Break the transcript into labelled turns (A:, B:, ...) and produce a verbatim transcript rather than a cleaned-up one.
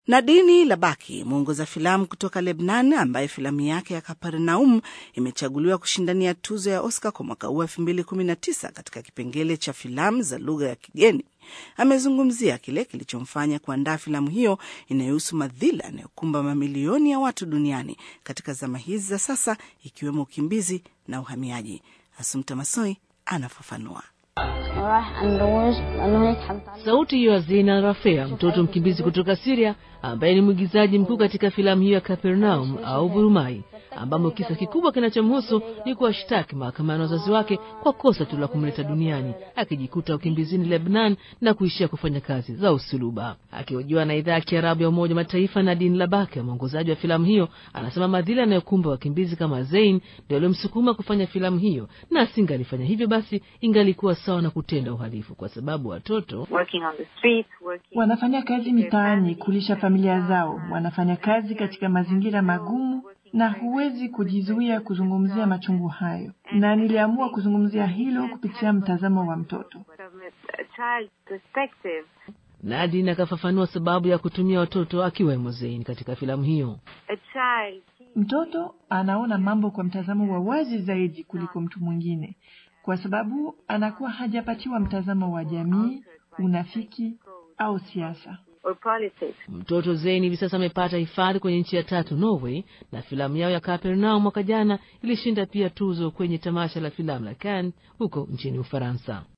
A: Nadine Labaki, mwongoza filamu kutoka Lebanon ambaye filamu yake ya Kapernaum imechaguliwa kushindania tuzo ya Oscar kwa mwaka huu elfu mbili kumi na tisa katika kipengele cha filamu za lugha ya kigeni, amezungumzia kile kilichomfanya kuandaa filamu hiyo inayohusu madhila yanayokumba mamilioni ya watu duniani katika zama hizi za sasa, ikiwemo ukimbizi na uhamiaji. Asumta Masoi anafafanua.
B: Sauti hiyo ya Zina Rafea, mtoto mkimbizi kutoka Syria ambaye ni mwigizaji mkuu katika filamu hiyo ya Kapernaum au Burumai, ambamo kisa kikubwa kinachomhusu ni kuwashtaki mahakamani wazazi wake kwa kosa tu la kumleta duniani, akijikuta ukimbizini Lebanon na kuishia kufanya kazi za usuluba. Akihojiwa na idhaa ya Kiarabu ya Umoja Mataifa, Nadine Labaki, mwongozaji wa filamu hiyo, anasema madhila yanayokumba wakimbizi kama Zain ndio yaliyomsukuma kufanya filamu hiyo, na asingalifanya hivyo basi ingalikuwa sawa na kutenda uhalifu, kwa sababu watoto
C: street, wanafanya kazi mitaani kulisha familia zao, wanafanya kazi katika mazingira magumu, na huwezi kujizuia kuzungumzia machungu hayo, na niliamua kuzungumzia hilo kupitia mtazamo wa mtoto.
B: Nadine akafafanua sababu ya kutumia watoto akiwemo Zain katika filamu hiyo.
C: Mtoto anaona mambo kwa mtazamo wa wazi zaidi kuliko mtu mwingine, kwa sababu anakuwa hajapatiwa mtazamo wa jamii, unafiki au siasa.
B: Mtoto Zain hivi sasa amepata hifadhi kwenye nchi ya tatu, Norway, na filamu yao ya Kapernaum mwaka jana ilishinda pia tuzo kwenye tamasha la filamu la Cannes huko nchini Ufaransa.